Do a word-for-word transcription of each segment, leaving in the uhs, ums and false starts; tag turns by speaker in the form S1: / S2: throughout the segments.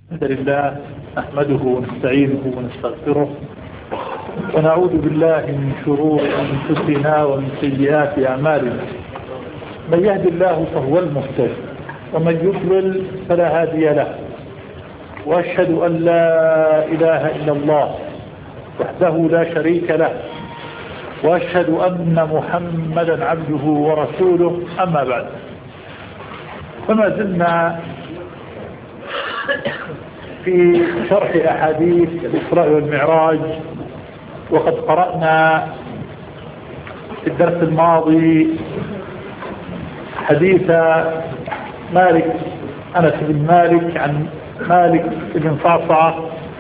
S1: الحمد لله نحمده ونستعينه ونستغفره ونعوذ بالله من شرور أنفسنا ومن سيئات أعمالنا. من يهد الله فهو المهتد ومن يضلل فلا هادي له، وأشهد أن لا إله إلا الله وحده لا شريك له، وأشهد أن محمدا عبده ورسوله. أما بعد، فما زلنا في شرح أحاديث الإسراء والمعراج، وقد قرأنا في الدرس الماضي حديث مالك أنس بن مالك عن مالك بن صعصعة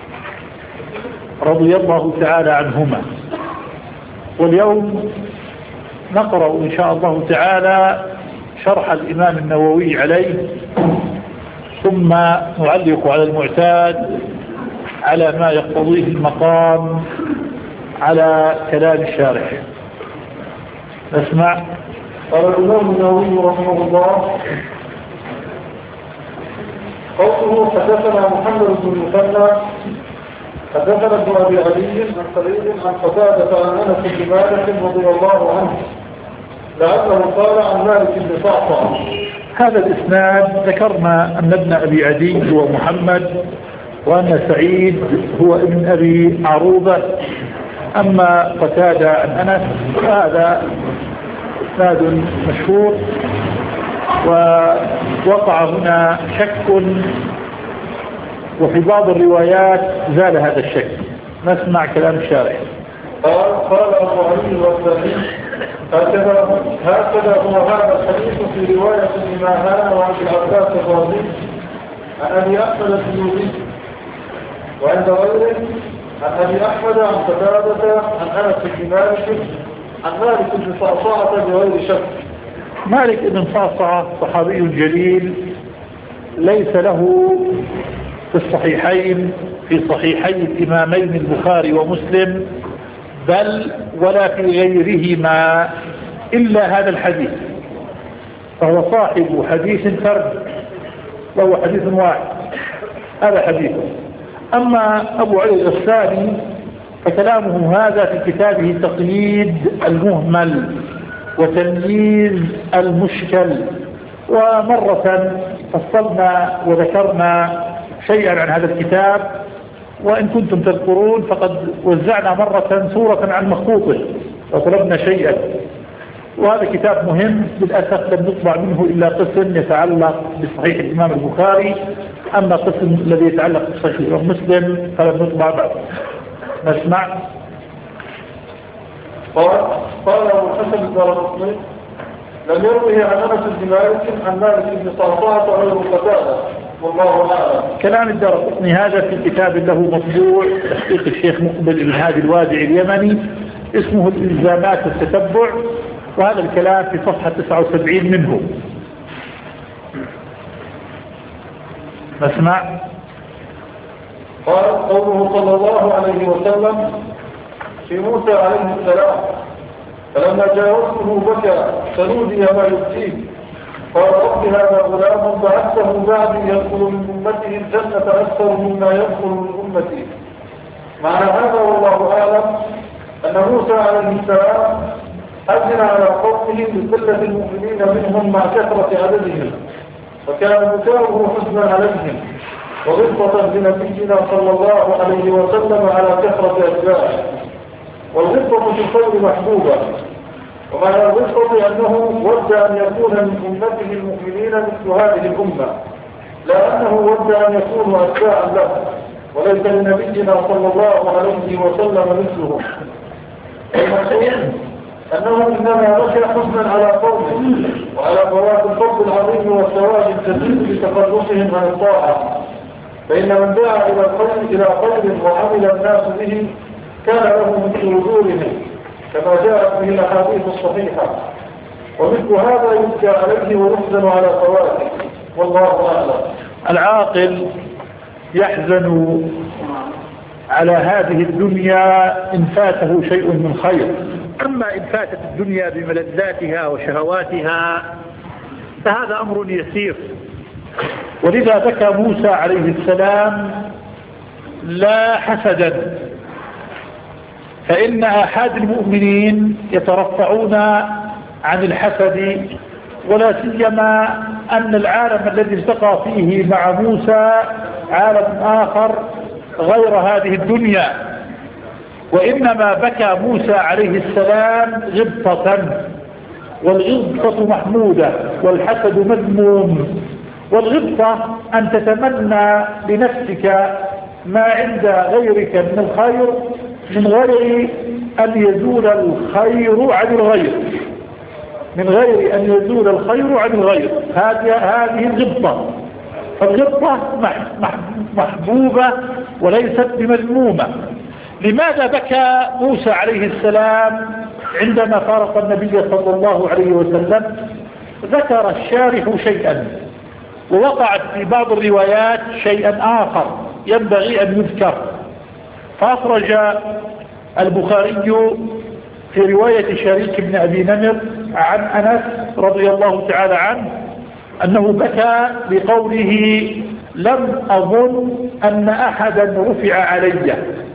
S1: رضي الله تعالى عنهما. واليوم نقرأ إن شاء الله تعالى شرح الإمام النووي عليه، ثم نعلق على المعتاد على ما يقتضيه المقام على كلام الشارح. نسمع.
S2: قال الإمام النووي رحمه الله: قوله حدثنا محمد بن المثنى حدثنا ابن أبي علي عن سعيد عن قتادة عن أنس بن مالك رضي الله عنه لعله قال عن مالك بن صعصعة.
S1: هذا الإسناد ذكرنا أن ابن أبي عدي هو محمد، وأن سعيد هو ابن أبي عروبة. أما قتادة عن أنس هذا إسناد مشهور، ووقع هنا شك، وفي بعض الروايات زال هذا الشك. نسمع كلام الشارح.
S2: قال قال أبو علي والثاني: هكذا هكذا هو هذا الحديث في رواية ابن ماهان وعن العباس الرازي عن أبي أحمد السيوطي، وعند غيره عن أبي أحمد عن قتادة عن أنس بن مالك عن مالك بن صعصعة بغير شك.
S1: مالك بن صعصعة صحابي جليل، ليس له في الصحيحين في صحيحي الإمامين البخاري ومسلم بل ولا في غيرهما إلا هذا الحديث، فهو صاحب حديث فرد، وهو حديث واحد، هذا حديثه. أما أبو علي الغساني فكلامه هذا في كتابه تقييد المهمل وتمييز المشكل، ومرة فصلنا وذكرنا شيئا عن هذا الكتاب، وإن كنتم تذكرون فقد وزعنا مرة صورة عن مخطوطه وطلبنا شيئا. وهذا كتاب مهم، للأسف لم نطبع منه إلا قسم يتعلق بصحيح الإمام البخاري، أما قسم الذي يتعلق بصحيح الإمام مسلم فلم نطبع بعد. نسمع.
S2: قال قال أبو الحسن الدارقطني: لم يروه عن أنس بن مالك عن مالك بن صعصعة غير قتادة، والله أعلم.
S1: كلام الدارقطني هذا في كتاب له مطبوع تحقيق الشيخ مقبل بن هادي الوادعي اليمني، اسمه الإلزامات والتتبع، وهذا الكلام في صفحة تسعة وسبعين منه. نسمع.
S2: قال قوله صلى الله عليه وسلم في موسى عليه السلام: فلما جاوزته بكى فنودي ما يبكيه، قال رب هذا غلام بعثته بعدي يدخل من أمته الجنة أكثر مما يدخل من أمتي. معنى هذا والله أعلم أن موسى عليه السلام أذن على قومه بقلة المؤمنين منهم مع كثرة عددهم، وكان بكاؤه حزنا عليهم وغبطة بنبينا صلى الله عليه وسلم على كثرة أتباعه. والغبطة في الخير محبوبة، ومعنى الغبطة أنه ود أن يكون من أمته المؤمنين مثل هذه الأمة، لا أنه ود أن يكونوا أتباعا له، وليس لنبينا صلى الله عليه وسلم مثله. المقصود أنه إنما مشى حزنا على قومه وعلى فوات الفضل العظيم والثواب الكثير لتخلصهم عن الطاعة، فإن من دعا إلى الخير إلى خير وعمل الناس به كان له مثل وجورهم كما جاءت به الأحاديث الصحيحة، ومثل هذا يبكى عليه ويحزن على فواته، والله أعلم.
S1: العاقل يحزن على هذه الدنيا إن فاته شيء من خير، أما إن فاتت الدنيا بملذاتها وشهواتها فهذا أمر يسير، ولذا بكى موسى عليه السلام لا حسدا، فإن آحاد المؤمنين يترفعون عن الحسد، ولا سيما أن العالم الذي التقى فيه مع موسى عالم آخر غير هذه الدنيا. وإنما بكى موسى عليه السلام غبطة، والغبطة محمودة والحسد مذموم. والغبطة أن تتمنى لنفسك ما عند غيرك من الخير من غير أن يزول الخير عن الغير من غير أن يزول الخير عن الغير هذه هذه الغبطة. فالغبطة محبوبة وليست بمذمومة. لماذا بكى موسى عليه السلام عندما فارق النبي صلى الله عليه وسلم؟ ذكر الشارح شيئا، ووقعت في بعض الروايات شيئا آخر ينبغي أن يذكر. فأخرج البخاري في رواية شريك بن أبي نمر عن أنس رضي الله تعالى عنه أنه بكى بقوله: لم أظن أن أحدا رفع علي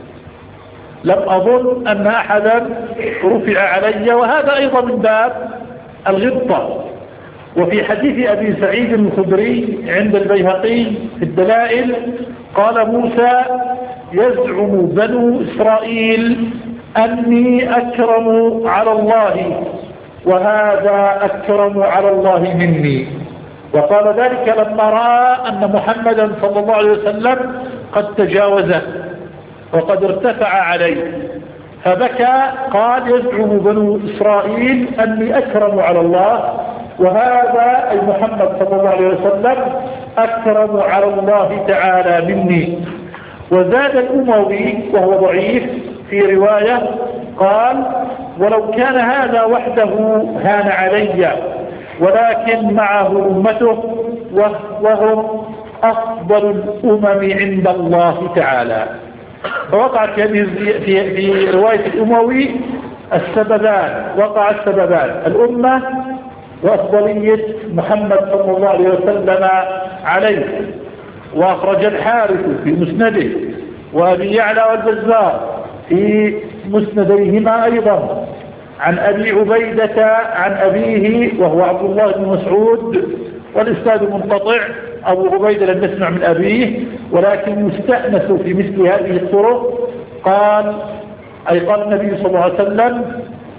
S1: لم أظن أن أحدا رفع علي وهذا أيضا من باب الغبطة. وفي حديث أبي سعيد الخدري عند البيهقي في الدلائل قال موسى: يزعم بنو إسرائيل أني أكرم على الله وهذا أكرم على الله مني. وقال ذلك لما رأى أن محمدا صلى الله عليه وسلم قد تجاوزه وقد ارتفع عليه فبكى. قال: يزعم بنو إسرائيل أني أكرم على الله وهذا أي محمد صلى الله عليه وسلم أكرم على الله تعالى مني. وزاد الأموي وهو ضعيف في رواية قال: ولو كان هذا وحده هان علي ولكن معه أمته وهم أفضل الأمم عند الله تعالى. فوقعت في, في, في رواية الأموي السببان وقع السببان: الأمة وأفضلية محمد صلى الله عليه وسلم عليه. وأخرج الحارث في مسنده وأبي يعلى والبزار في مسنديهما أيضا عن أبي عبيدة عن أبيه وهو عبد الله بن مسعود، والإسناد منقطع. أبو عبيدة لم يسمع من أبيه ولكن يستأنس في مثل هذه الطرق. قال أي قال النبي صلى الله عليه وسلم: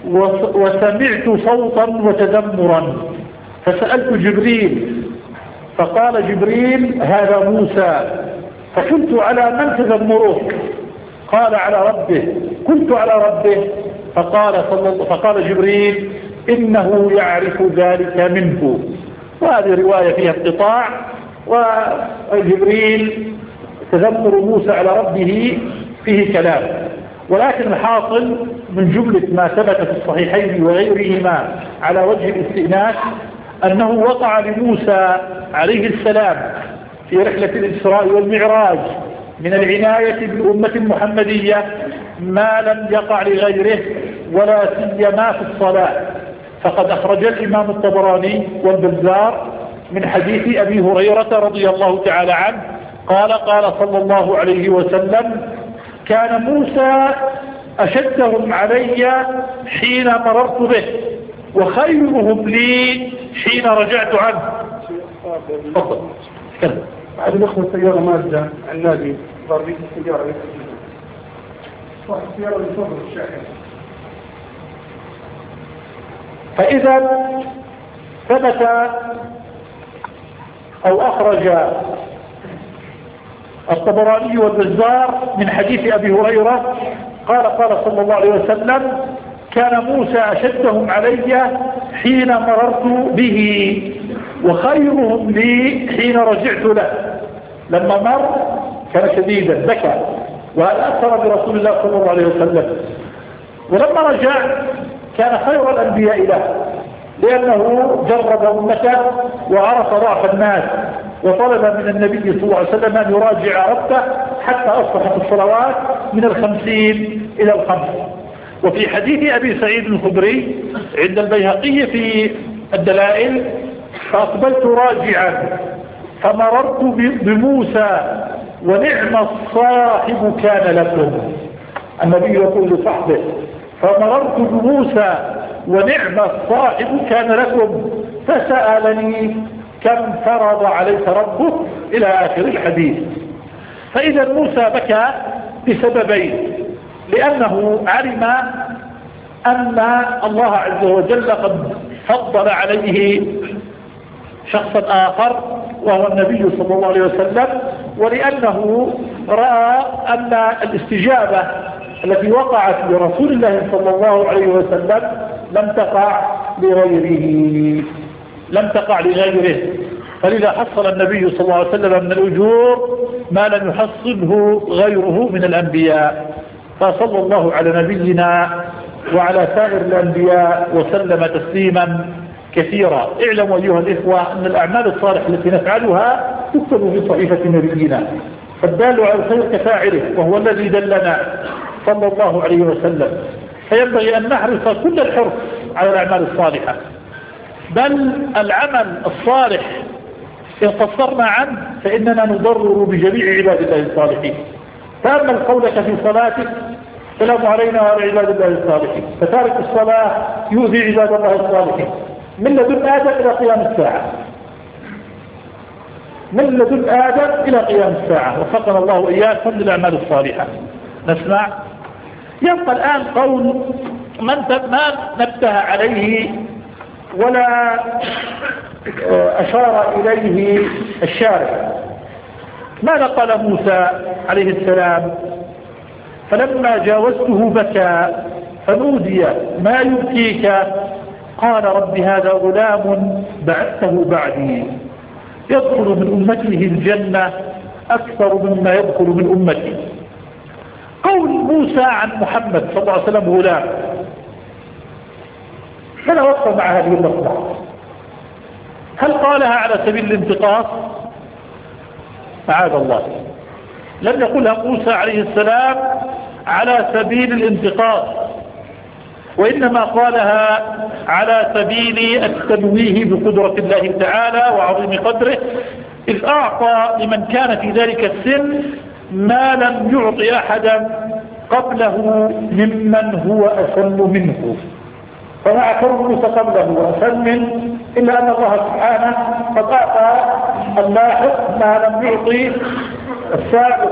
S1: وسمعت صوتا وتذمرا فسألت جبريل فقال جبريل: هذا موسى. فقلت: على من تذمرك؟ قال: على ربه. قلت: على ربه. فقال, فقال جبريل: إنه يعرف ذلك منه. وهذه رواية فيها انقطاع. وجبريل تذمر موسى على ربه فيه كلام، ولكن الحاصل من جملة ما ثبت في الصحيحين وغيرهما على وجه الاستئناس أنه وقع لموسى عليه السلام في رحلة الإسراء والمعراج من العناية بالأمة المحمدية ما لم يقع لغيره ولا سيما في الصلاة. فقد أخرج الإمام الطبراني والبزار من حديث أبي هريرة رضي الله تعالى عنه قال: قال صلى الله عليه وسلم: كان موسى أشدهم علي حين مررت به وخيرهم لي حين رجعت عنه. تفضل تكلم.
S2: بعد نخل السيارة مادة عن نادي ضربية السيارة صاحب السيارة يصبر الشاحن.
S1: فإذا ثبت أو أخرج الطبراني والبزار من حديث أبي هريرة قال: قال صلى الله عليه وسلم: كان موسى أشدهم علي حين مررت به وخيرهم لي حين رجعت له. لما مر كان شديدا بكى وأثر برسول الله صلى الله عليه وسلم، ولما رجع كان خير الأنبياء له لأنه جرب أمته وعرف ضعف الناس وطلب من النبي صلى الله عليه وسلم أن يراجع ربه حتى أصبحت الصلوات من الخمسين إلى الخمس. وفي حديث أبي سعيد الخدري عند البيهقي في الدلائل: فأقبلت راجعا فمررت بموسى ونعم الصاحب كان لكم. النبي يقول لصحبه فمررت بموسى ونعم الصاحب كان لكم فسألني كم فرض عليك ربك إلى آخر الحديث. فإذا موسى بكى بسببين: لأنه علم أن الله عز وجل قد فضل عليه شخصا آخر وهو النبي صلى الله عليه وسلم، ولأنه رأى أن الاستجابة التي وقعت لرسول الله صلى الله عليه وسلم لم تقع لغيره لم تقع لغيره فلذا حصل النبي صلى الله عليه وسلم من الأجور ما لم يحصله غيره من الأنبياء. فصلى الله على نبينا وعلى سائر الأنبياء وسلم تسليما كثيرا. اعلموا أيها الإخوة أن الأعمال الصالحة التي نفعلها تكتب في صحيفة نبينا، فالدال على الخير كفاعله وهو الذي دلنا صلى الله عليه وسلم. فينبغي أن نحرص كل الحرص على الأعمال الصالحة، بل العمل الصالح إن قصرنا عنه فإننا نضرر بجميع عباد الله الصالحين. تأمل قولك في صلاتك: السلام علينا وعلى عباد الله الصالحين. فتارك الصلاة يؤذي عباد الله الصالحين من لدن آدم إلى قيام الساعة، من لدن آدم إلى قيام الساعة. وفقنا الله إياكم للأعمال الصالحة. نسمع. يبقى الآن قول من ما نبته عليه ولا أشار إليه الشارع. ماذا قال موسى عليه السلام؟ فلما جاوزته بكى فنودي ما يبكيك قال رب هذا غلام بعثته بعدي يدخل من أمته الجنة أكثر مما يدخل من أمتي. قول موسى عن محمد صلى الله عليه وسلم غلام، فلا وقف مع هذه اللفظة. هل قالها على سبيل الانتقاص؟ معاذ الله، لم يقلها موسى عليه السلام على سبيل الانتقاص، وإنما قالها على سبيل التنويه بقدرة الله تعالى وعظيم قدره، إذ أعطى لمن كان في ذلك السن ما لم يعطي أحدا قبله ممن هو أسن منه. فمع كون موسى قبله أسن منه إلا أن الله سبحانه قد أعطى اللاحق ما لم يعطي السابق.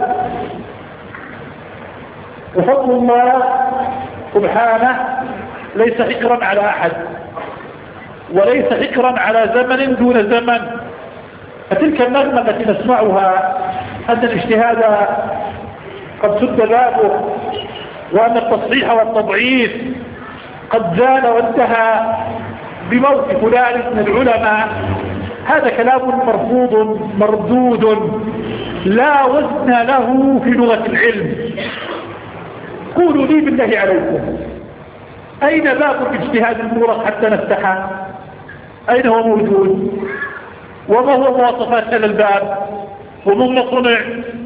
S1: وفضل الله سبحانه ليس حكرا على أحد وليس حكرا على زمن دون زمن. فتلك النغمة التي نسمعها أن الاجتهاد قد سد بابه وأن التصحيح والتضعيف قد زال وانتهى بموت فلان من العلماء، هذا كلام مرفوض مردود لا وزن له في لغة العلم. قولوا لي بالله عليكم، أين باب الاجتهاد المغلق حتى نفتحه؟ أين هو موجود؟ وما هو مواصفات هذا الباب؟ ومن صنع؟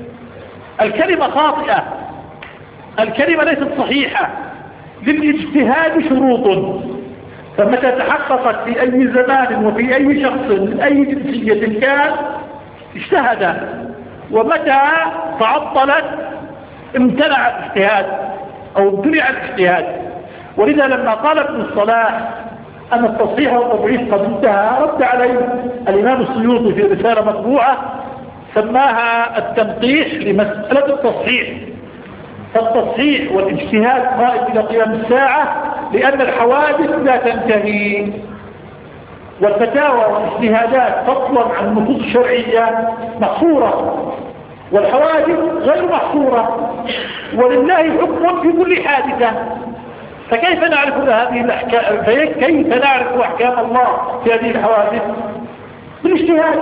S1: الكلمة خاطئة، الكلمة ليست صحيحة. للاجتهاد شروط، فمتى تحققت في أي زمان وفي أي شخص من أي جنسية كان اجتهد، ومتى تعطلت امتنع الاجتهاد أو امتنع الاجتهاد. ولذا لما قال ابن الصلاح أن التصحيح والتضعيف قد انتهى رد عليه الإمام السيوطي في رسالة مطبوعة سماها التنقيح لمسألة التصحيح. فالتصحيح والاجتهاد قائم إلى قيام الساعة، لأن الحوادث لا تنتهي، والفتاوى والاجتهادات فضلا عن النصوص الشرعية محصورة، والحوادث غير محصورة، ولله حكم في كل حادثة. فكيف نعرف هذه الأحكام؟ كيف نعرف أحكام الله في هذه الحوادث؟ بالاجتهاد.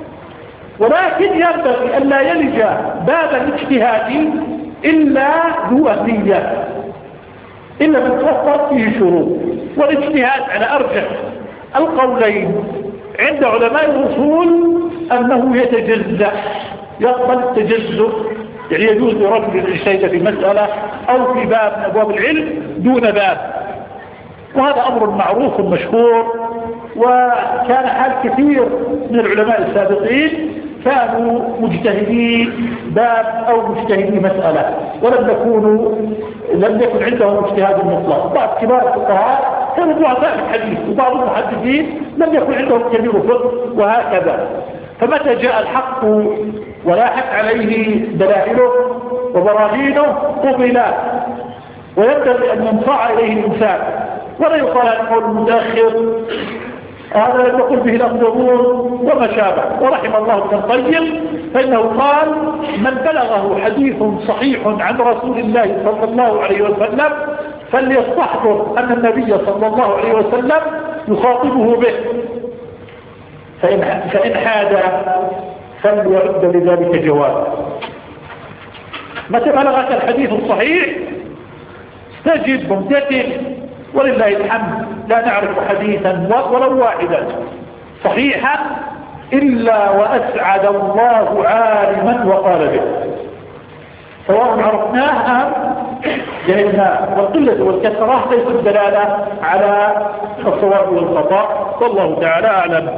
S1: ولكن ينبغي أن لا يلج باب الاجتهاد إلا ذو أهلية، إلا من توفر فيه شروط. والاجتهاد على أرجح القولين عند علماء الأصول أنه يتجزأ، يقبل التجزؤ، يعني يجوز لرجل الاجتهاد في مسألة أو في باب من أبواب العلم دون باب، وهذا أمر معروف مشهور. وكان حال كثير من العلماء السابقين كانوا مجتهدي باب أو مجتهدي مسألة، ولم يكونوا لم يكن عندهم اجتهاد مطلق. بعض كبار الفقهاء كانوا ضعفاء في الحديث، وبعض المحدثين لم يكن عندهم كبير فقه، وهكذا. فمتى جاء الحق ولاحت عليه دلائله وبراهينه قبل، وينبغي أن ينصاع إليه الإنسان، ولا يقال القول المتأخر هذا لم يقل به الأقدمون وما شابه. ورحم الله ابن القيم فإنه قال: من بلغه حديث صحيح عن رسول الله صلى الله عليه وسلم فليستحضر أن النبي صلى الله عليه وسلم يخاطبه به، فإن, فإن حاد فليعد لذلك جواب. متى بلغك الحديث الصحيح استجب وامتثل، ولله الحمد لا نعرف حديثا ولو واحدا صحيحا إلا وأسعد الله عالما وقال به، سواء عرفناه أم جهلناه. والقلة والكثرة ليست دلالة على الصواب والخطأ، والله تعالى أعلم.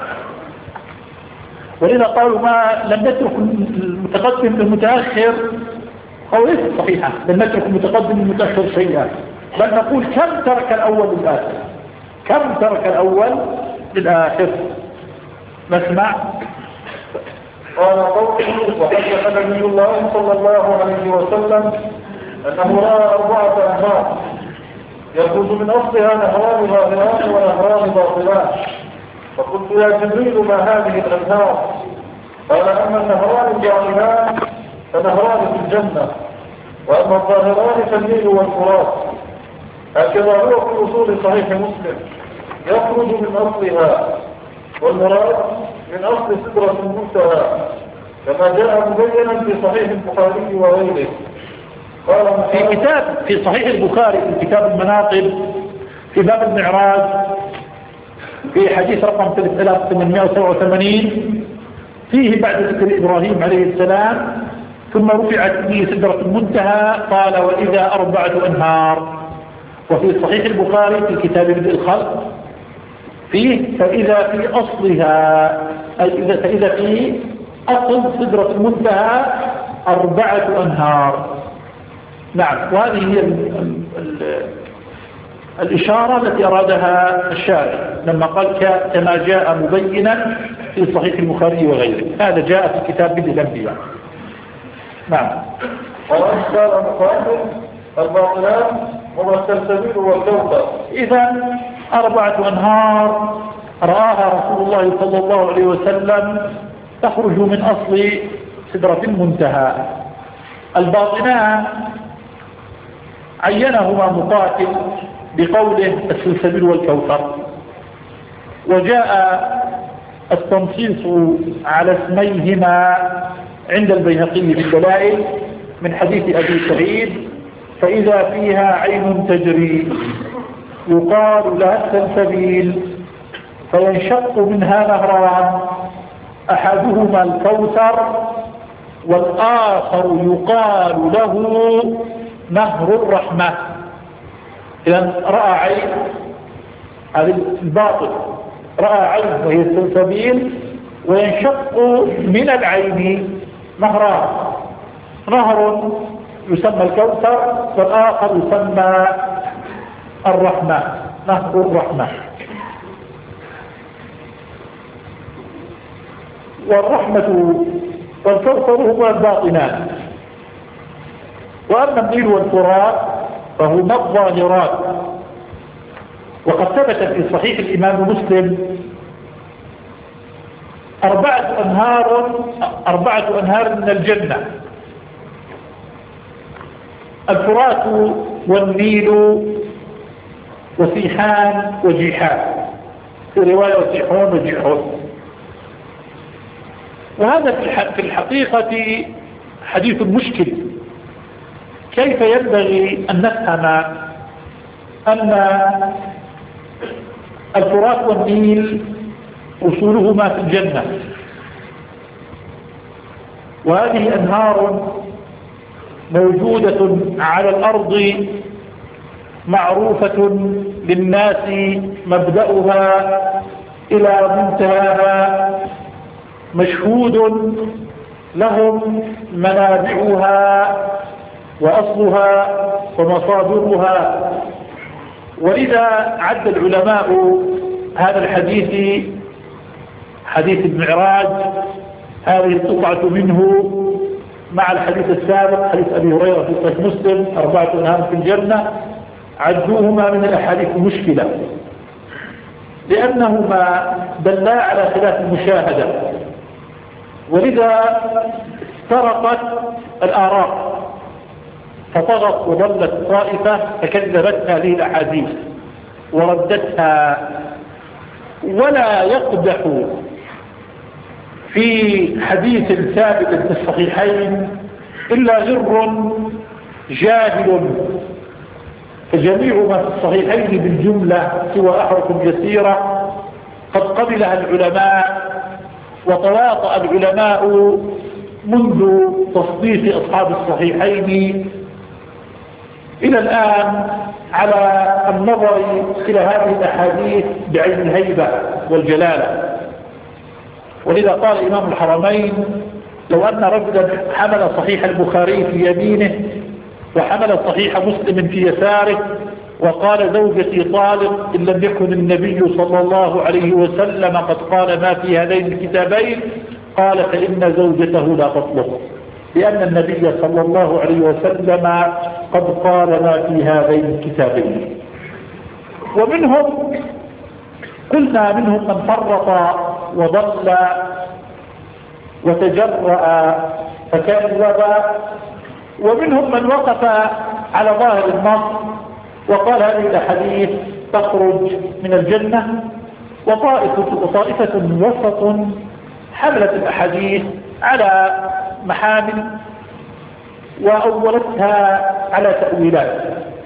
S1: ولذا قالوا ما لم نترك المتقدم للمتأخر أو ليس صحيحة، لم نترك المتقدم للمتأخر شيئا، بل نقول كم ترك الأول للآخر، كم ترك الأول للآخر. نسمع.
S2: قال قوله: وحدث نبي الله صلى الله عليه وسلم أنه رأى أربعة أنهار يخرج من أصلها نهران ظاهران ونهران باطنان، فقلت: يا جبريل ما هذه الأنهار؟ قال: أما النهران الظاهران فنهران في الجنة، وأما الظاهران فالنيل والفرات. هكذا هو في أصول صحيح مسلم، يخرج من أصلها، والمراد من أصل سدرة المنتهى، كما جاء مبينا في صحيح البخاري وغيره. قال
S1: في كتاب في صحيح البخاري في كتاب المناقب في باب المعراج في حديث رقم ثلاثة آلاف وثمانمائة وسبعة وثمانين فيه بعد ذكر إبراهيم عليه السلام ثم رفعت به سدرة المنتهى قال: وإذا أربعة أنهار. وفي صحيح البخاري في كتاب بدء الخلق فيه: فإذا في أصلها، أي فإذا في أصل سدرة المنتهى أربعة أنهار. نعم، وهذه هي ال ال الإشارة التي أرادها الشارع لما قال كما جاء مبينا في صحيح البخاري وغيره. هذا جاء في كتاب بدء الأنبياء. نعم.
S2: وأشكال مقابل الباطلات هو السلسبيل والكوثر.
S1: إذا أربعة أنهار رآها رسول الله صلى الله عليه وسلم تخرج من أصل سدرة المنتهى. الباطنان عينهما مقاتل بقوله السلسبيل والكوثر، وجاء التنصيص على اسميهما عند البيهقي بالدلائل من حديث أبي سعيد: فإذا فيها عين تجري يقال لها السلسبيل فينشق منها نهران، أحدهما الكوثر والآخر يقال له نهر الرحمة. إذن رأى عين، هذا الباطل، رأى عين وهي السلسبيل، وينشق من العين نهران، نهر يسمى الكوثر والآخر يسمى الرحمة، نهر الرحمة. والرحمة والكوثر هما الباطنان، وأما النيل والفرات فهما الظاهرات. وقد ثبت في صحيح الإمام مسلم أربعة أنهار أربعة أنهار من الجنة: الفرات والنيل وسيحان وجيحان، في رواية وسيحون وجيحون. وهذا في الحقيقة حديث مشكل. كيف ينبغي أن نفهم أن الفرات والنيل أصولهما في الجنة، وهذه أنهار موجودة على الأرض معروفة للناس مبدأها إلى منتهاها، مشهود لهم منابعها وأصلها ومصادرها. ولذا عد العلماء هذا الحديث حديث المعراج هذه القطعة منه مع الحديث السابق حديث أبي هريرة في صحيح مسلم أربعة أنهار في الجنة، عدوهما من الأحاديث المشكلة لأنهما دلا على خلاف المشاهدة، ولذا افترقت الآراء فطغت وضلت طائفة فكذبت هذه الأحاديث وردتها. ولا يقدح في حديث ثابت في الصحيحين إلا غر جاهل، فجميع ما في الصحيحين بالجملة سوى أحرف يسيرة قد قبلها العلماء، وتواطأ العلماء منذ تصنيف أصحاب الصحيحين إلى الآن على النظر إلى هذه الأحاديث بعين الهيبة والجلالة. ولذا قال إمام الحرمين: لو أن رجلا حمل صحيح البخاري في يمينه وحمل صحيح مسلم في يساره وقال زوجتي طالق إن لم يكن النبي صلى الله عليه وسلم قد قال ما في هذين الكتابين، قال فإن زوجته لا تطلق، لأن النبي صلى الله عليه وسلم قد قال ما في هذين الكتابين. ومنهم قلنا منهم من فرط وضل وتجرأ فكذب، ومنهم من وقف على ظاهر النص وقال هذه الأحاديث تخرج من الجنة، وطائفة, وطائفة وسط حملت الأحاديث على محامل وأولتها على تأويلات.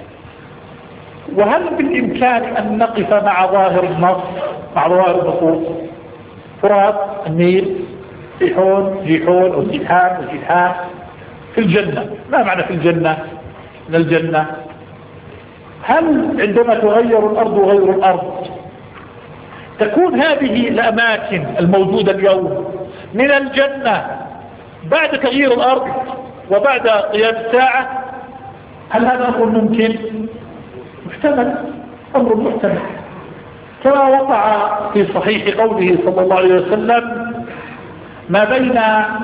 S1: وهل بالإمكان أن نقف مع ظاهر النص مع ظاهر النصوص؟ فرات، النيل، جيحون جيحون أو جيحان أو جيحان في الجنة. ما معنى في الجنة؟ من الجنة. هل عندما تغير الأرض غير الأرض تكون هذه الأماكن الموجودة اليوم من الجنة بعد تغيير الأرض وبعد قيام الساعة؟ هل هذا أمر ممكن؟ محتمل، أمر محتمل، كما وقع في صحيح قوله صلى الله عليه وسلم: ما بين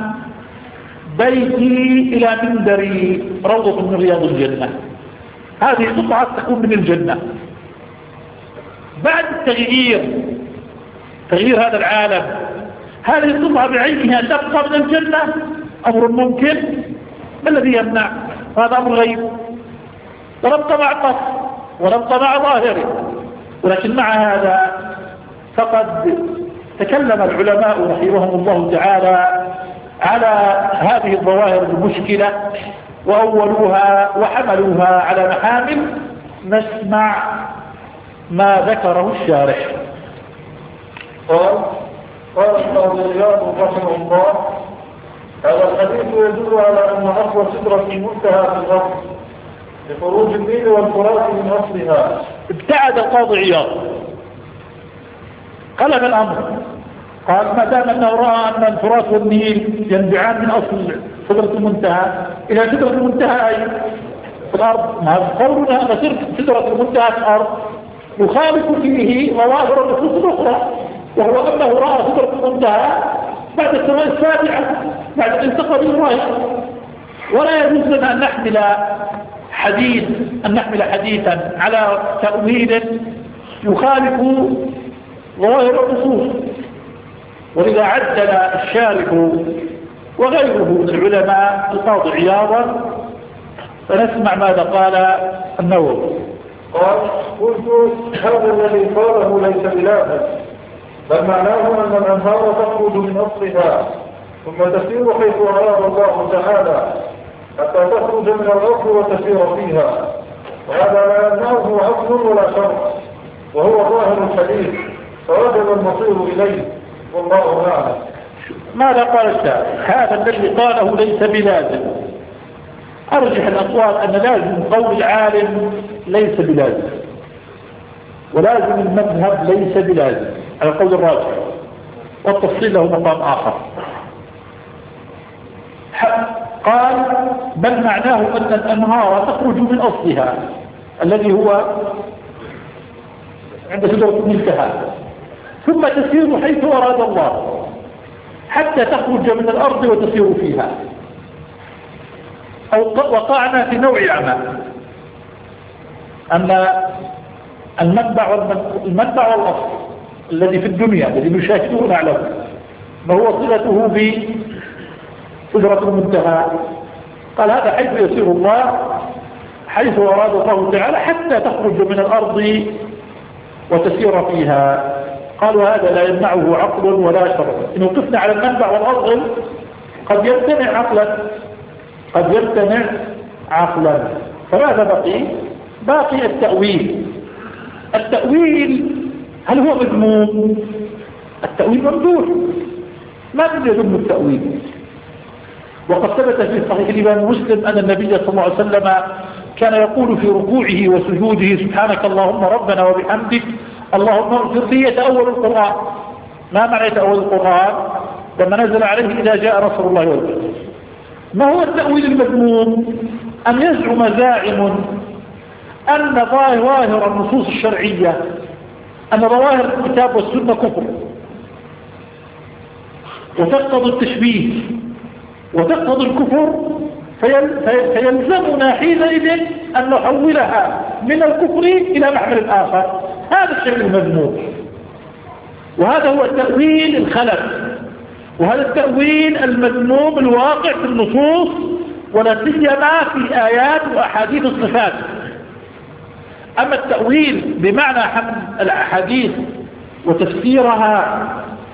S1: بيتي إلى منبري روضة من رياض الجنة. هذه قطعة تكون من الجنة بعد التغيير، تغيير هذا العالم. هذه القطعة بعينها تبقى من الجنة، أمر ممكن. ما الذي يمنع؟ هذا أمر غيب، ونبقى مع النص ونبقى مع ظاهره. ولكن مع هذا فقد تكلم العلماء رحمهم الله تعالى على هذه الظواهر المشكلة وأولوها وحملوها على محامل. نسمع ما ذكره الشارح.
S2: قال قال القاضي عياض رحمه الله: هذا الحديث يدل على أن أصل سدرة المنتهى في الأرض لخروج النيل والفرات من أصلها.
S1: ابتعد القاضي عياض، قلب الأمر، قال ما دام أنه رأى أن الفرات والنيل ينبعان من أصل سدرة المنتهى إلى سدرة المنتهى أي في الأرض، ما قولنا أن سدرة المنتهى في الأرض يخالف فيه ظواهر النصوص الأخرى، وهو أنه رأى سدرة المنتهى بعد السماء السابعة بعد أن التقى بالظاهر. ولا يجوز لنا أن نحمل حديث أن نحمل حديثا على تأويل يخالف ظواهر النصوص. ولذا عدل الشارح وغيره من العلماء القاضي عياضا، فنسمع ماذا قال النووي.
S2: قال: قلت هذا الذي قاله ليس بلازم، بل معناه أن الأنهار تخرج من أصلها ثم تسير حيث أراد الله تعالى حتى تخرج من الأرض وتسير فيها، وهذا لا يمنعه عقل ولا شرع، وهو ظاهر الحديث فوجب المصير إليه، والله أعلم.
S1: ماذا قال الشارع؟ هذا الذي قاله ليس بلازم. أرجح الأقوال أن لازم قول العالم ليس بلازم، ولازم المذهب ليس بلازم على قول الراجح. والتفصيل له مقام آخر. قال بل معناه أن الأنهار تخرج من أصلها الذي هو عند سدرة المنتهى ثم تسير حيث أراد الله حتى تخرج من الأرض وتسير فيها، أو وقعنا في نوع العمى أن المنبع المنبع والأصل الذي في الدنيا الذي نشاهده نعلمه ما هو صلته بسدرة المنتهى. قال هذا حيث يسير الله حيث أراد الله تعالى حتى تخرج من الأرض وتسير فيها. قالوا هذا لا يمنعه عقل ولا شرع. إن وقفنا على المنبع والأصل قد يمتنع عقلا قد يمتنع عقلا فماذا بقي؟ باقي التأويل. التأويل هل هو مذموم؟ التأويل ممدوح، ما من يذم التأويل. وقد ثبت في صحيح الإمام مسلم أن النبي صلى الله عليه وسلم كان يقول في ركوعه وسجوده سبحانك اللهم ربنا وبحمدك اللهم اغفر لي يتأول القرآن. ما معنى يتأول القرآن؟ لما نزل عليه إذا جاء نصر الله والفتح. ما هو التأويل المذموم؟ أن يزعم زاعم أن ظاهر النصوص الشرعية أن ظواهر الكتاب والسنة كفر وتقتضي التشبيه وتقتضي الكفر، فيلزمنا حينئذ أن نحولها من الكفر إلى محمل آخر. هذا الشيء المذموم، وهذا هو التأويل الخلف، وهذا التأويل المذموم الواقع في النصوص ولا سيما في آيات وأحاديث الصفات. أما التأويل بمعنى حمل الأحاديث وتفسيرها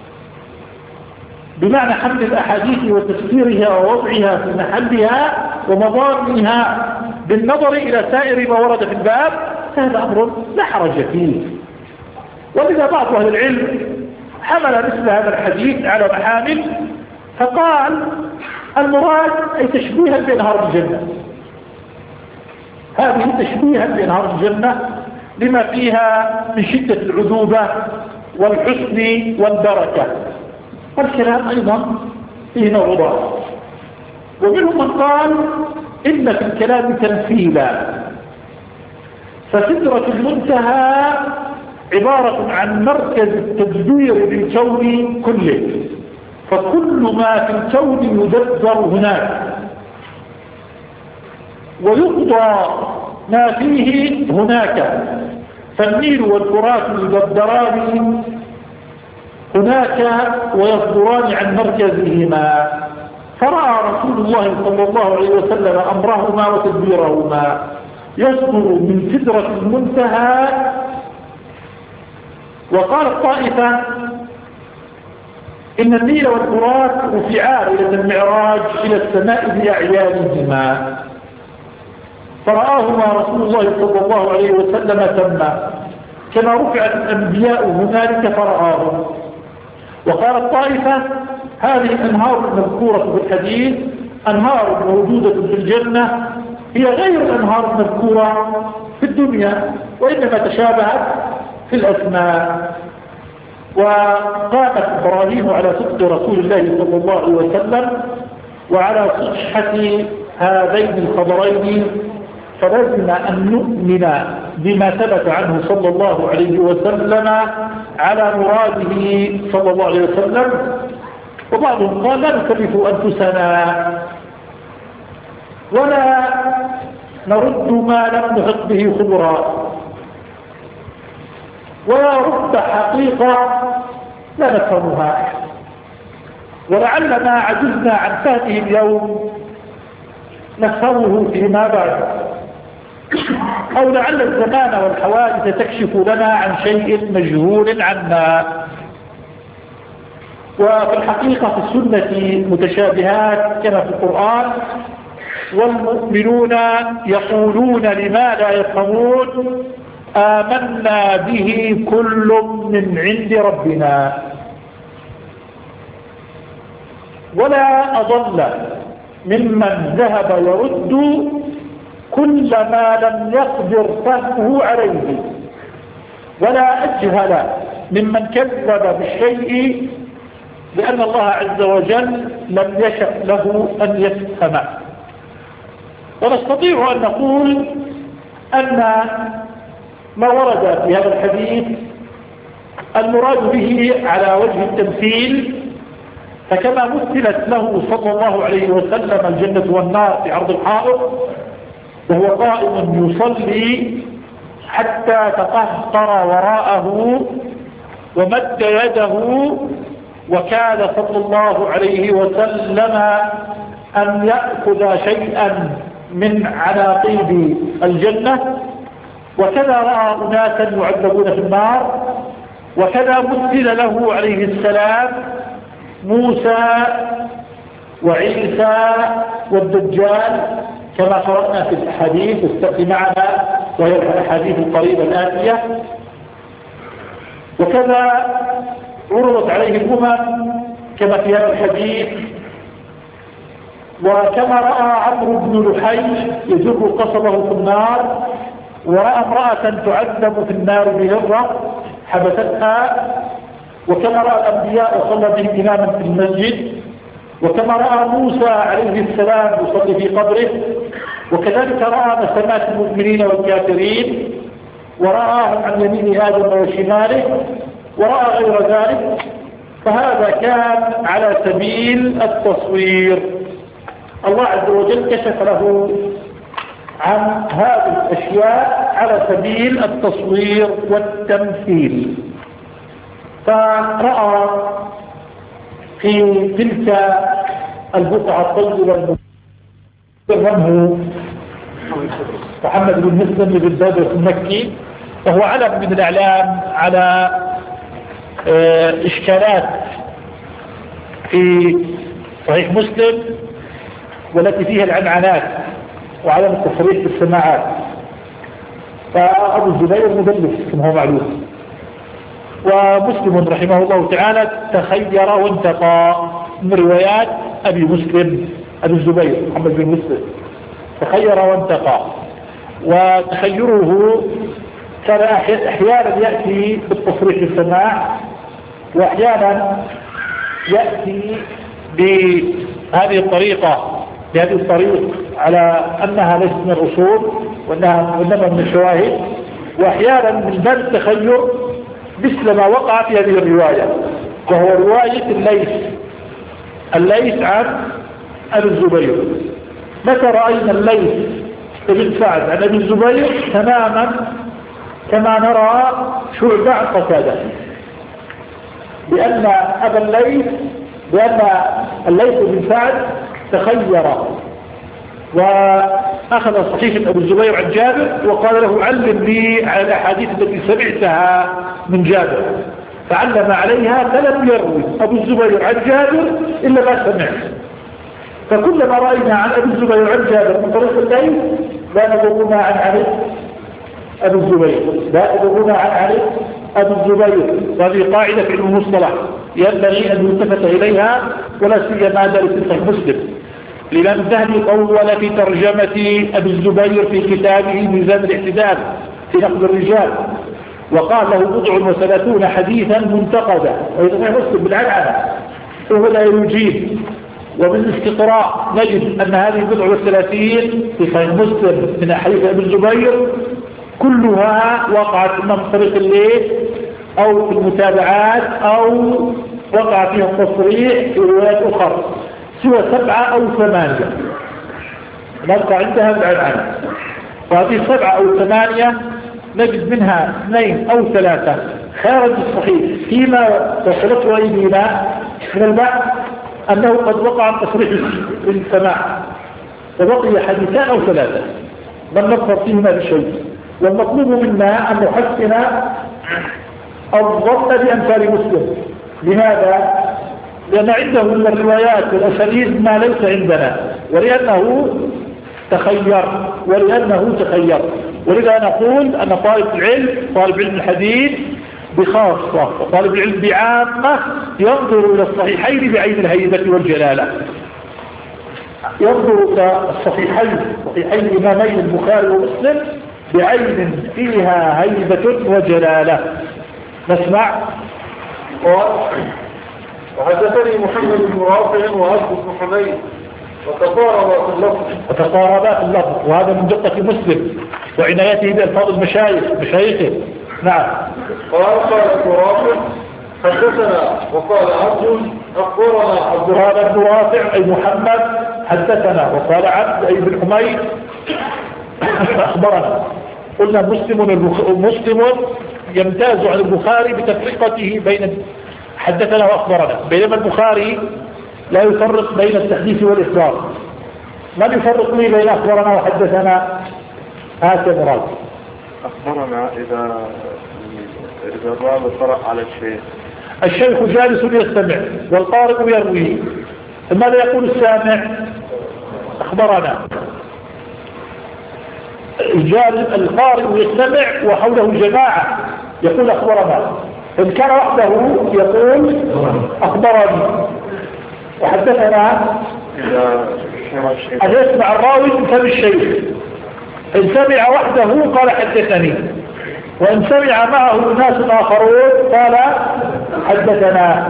S1: بمعنى حمل الأحاديث وتفسيرها ووضعها في محلها ومضامنها بالنظر إلى سائر ما ورد في الباب، هذا أمر لا حرج فيه. ولذا بعض أهل العلم حمل مثل هذا الحديث على محامل فقال المراد أي تشبيها بأنهار الجنة، هذه تشبيها بأنهار الجنة لما فيها من شدة العذوبة والحسن والبركة. والكلام أيضا فيه نظرات، ومنهم من قال إن في الكلام تمثيلا، فسدرة المنتهى عبارة عن مركز التدبير للكون كله، فكل ما في الكون يدبر هناك ويقضى ما فيه هناك، فالنيل والفرات يدبران هناك ويصدران عن مركزهما. فرأى رسول الله صلى الله عليه وسلم أمرهما وتدبيرهما يصدر من سدرة المنتهى. وقال الطائفة إن النيل والفرات رفعا إلى المعراج إلى السماء بأعيانهما، فرآهما رسول الله صلى الله عليه وسلم ثم كما رفعت الأنبياء هنالك فرآهم. وقال الطائفة هذه الأنهار المذكورة في الحديث أنهار موجودة في الجنة هي غير الأنهار المذكورة في الدنيا، وإنما تشابهت في الأسماء. وقامت إبراهيم على صدق رسول الله صلى الله عليه وسلم وعلى صحة هذين الخبرين، فلازم أن نؤمن بما ثبت عنه صلى الله عليه وسلم على مراده صلى الله عليه وسلم. وبعضهم قال لا نكلف أنفسنا ولا نرد ما لم نحط به خبرا، ولا رد حقيقة لا نفهمها، ولعلنا عجزنا عن فهمه اليوم نفهمه فيما بعد، أو لعل الزمان والحوادث تكشف لنا عن شيء مجهول عنا. وفي الحقيقة في السنة متشابهات كما في القرآن، والمؤمنون يقولون لما لا يفهمون آمنا به كل من عند ربنا. ولا أضل ممن ذهب يرد كل ما لم يقدر فهمه عليه، ولا أجهل ممن كذب بالشيء لأن الله عز وجل لم يشأ له أن يفهم. ونستطيع أن نقول أن ما ورد في هذا الحديث المراد به على وجه التمثيل، فكما مثلت له صلى الله عليه وسلم الجنة والنار في عرض الحائط وهو قائم يصلي حتى تقهقر وراءه ومد يده، وكان صلى الله عليه وسلم أن يأخذ شيئا من عناقيد الجنة، وكذا رأى أناسا يعذبون في النار، وكذا مثل له عليه السلام موسى وعيسى والدجال كما قرأنا في الأحاديث التي معنا وهي الأحاديث القريبة الآتية. وكذا عرضت عليه الأمم كما في هذا الحديث. وكما رأى عمرو بن لحي يجر قصبه في النار، ورأى امرأة تعذب في النار بهرة حبستها، وكما رأى الأنبياء وصلى بهم إماما في المسجد، وكما رأى موسى عليه السلام يصلي في قبره، وكذلك رأى مسامات المؤمنين والكافرين، ورآهم عن يمين آدم وشماله، ورأى غير ذلك. فهذا كان على سبيل التصوير. الله عز وجل كشف له عن هذه الأشياء على سبيل التصوير والتمثيل. فرأى في تلك البقعة الطيبة منه محمد بن مسلم بن بدر المكي، وهو علم من الإعلام على إشكالات في صحيح مسلم والتي فيها العنعنات وعدم التصريح بالسماعات. فأبو الزبير مدلس كما هو معلوم، ومسلم رحمه الله تعالى تخير وانتقى من روايات أبي مسلم أبي الزبير محمد بن مسلم، تخير وانتقى. وتخيره كان أحيانا يأتي بالتصريح بالسماع، وأحيانا يأتي بهذه الطريقة بهذه الطريق على أنها ليست من الأصول وأنها إنما من الشواهد، وأحيانا من باب التخير مثل ما وقع في هذه الرواية، وهو رواية الليث الليث عن أبي الزبير. متى رأينا الليث بن سعد عن أبي الزبير تماما كما نرى شعبة عن قتادة، بأن أبا الليث بأن الليث بن سعد تخير وأخذ صحيفة أبو الزبير عن جابر وقال له علم لي على الأحاديث التي سمعتها من جابر، فعلم عليها فلم يروي أبو الزبير عن جابر إلا ما سمعت. فكلما رأينا عن أبو الزبير عن جابر من طريق الليل لا نذكرنا عن علي أبو الزبير لا نذكرنا عن علي أبو الزبير. وهذه قاعدة في علم المصطلح ينبغي أن يلتفت إليها، ولا سيما درس صحيح مسلم. الإمام الذهبي طول في ترجمة أبي الزبير في كتابه ميزان الاعتدال في نقد الرجال، وقال له بضع وثلاثون حديثا منتقدا، وإذا مسلم بالعنعنة وهو لا يجيب. وبالاستقراء نجد أن هذه البضع والثلاثين في صحيح مسلم من حديث أبي الزبير كلها وقعت إما من طريق الليل أو في المتابعات أو وقع فيها التصريح في روايات أخرى، سوى سبعة أو ثمانية نبقى عندها بالعنعنة. وهذه سبعة أو ثمانية نجد منها اثنين أو ثلاثة خارج الصحيح فيما وصلته إلينا من البحث أنه قد وقع تصريح بالسماع، وبقي حديثان أو ثلاثة لم نظفر فيهما بشيء. والمطلوب منا أن نحسن الظن بأمثال مسلم. لماذا؟ لأن عنده من الروايات والأسانيد ما ليس عندنا، ولأنه تخير ولأنه تخير ولذا نقول أن طالب العلم طالب علم الحديث بخاصة وطالب العلم بعامة ينظر إلى الصحيحين بعين الهيبة والجلالة، ينظر إلى الصحيحين صحيحين الإمامين البخاري ومسلم بعين فيها هيبة وجلالة. نسمع.
S2: وحدثني محمد بن رافع وعبد بن حميد وتقاربا في اللفظ
S1: وتقاربا في اللفظ، وهذا من دقة مسلم وعنايته بألفاظ المشايخ مشايخه. نعم.
S2: قال قال ابن رافع حدثنا وقال عبد أخبرنا عبد
S1: قال ابن رافع أي محمد حدثنا، وقال عبد أي بن حميد أخبرنا. قلنا مسلم مسلم يمتاز عن البخاري بتفرقته بين حدثنا وأخبرنا، بينما البخاري لا يفرق بين التحديث والإخبار. من يفرق لي بين أخبرنا وحدثنا؟ هكذا مراد.
S2: أخبرنا إذا إذا الراوي قرأ على الشيخ،
S1: الشيخ جالس يستمع والقارئ يروي، ماذا يقول السامع؟ أخبرنا. القارئ يستمع وحوله جماعة يقول أخبرنا، إن كان وحده يقول أخبرني وحدثنا. أن يسمع الراوي من فم الشيخ، إن سمع وحده قال حدثني، وإن سمع معه ناس آخرون قال حدثنا.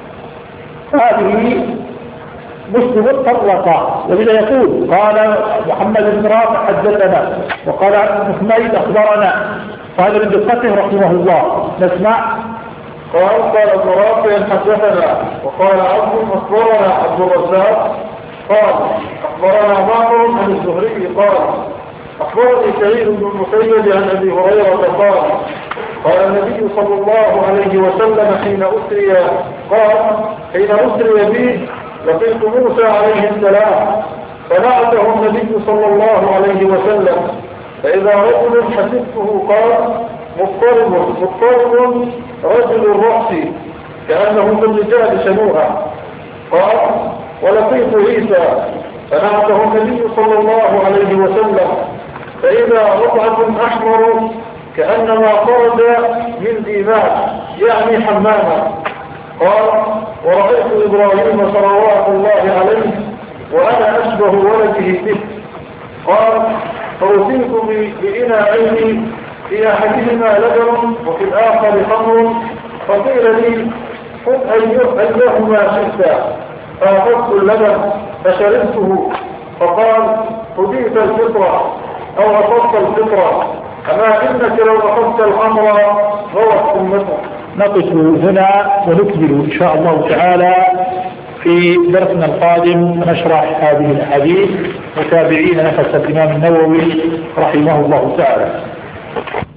S1: هذه مسلم فرقا، ولذا يقول قال محمد بن رافع حدثنا، وقال عبد بن حميد أخبرنا، وهذا من دقته رحمه الله. نسمع.
S2: قال قال ابن رافع حدثنا، وقال عبد أخبرنا عبد الرزاق قال أخبرنا معمر عن الزهري قال أخبرني سعيد بن المسيب عن أبي هريرة قال قال النبي صلى الله عليه وسلم حين أسري قال حين أسري بي لقيت موسى عليه السلام فنعته النبي صلى الله عليه وسلم، فإذا رجل حسبته قال مضطرب مضطرب رجل الرأس كأنه بالرجال شنوها. قال ولقيت عيسى فنعته النبي صلى الله عليه وسلم، فإذا رطعة أحمر كأنما خرج من ديماء يعني حماما. قال ورأيت إبراهيم صلوات الله عليه وأنا أشبه ولده به. قال فوصيت بإناءين في أحدهما لبن وفي الآخر خمر، فقيل لي خذ أيهما شئت، فأخذت اللبن فشربته، فقال هديت الفطرة أو أخذت الفطرة، أما إنك لو أخذت الخمر غوت أمتك.
S1: نقف هنا ونكمل إن شاء الله تعالى في درسنا القادم نشرح هذه الحديث متابعين نفس الإمام النووي رحمه الله تعالى.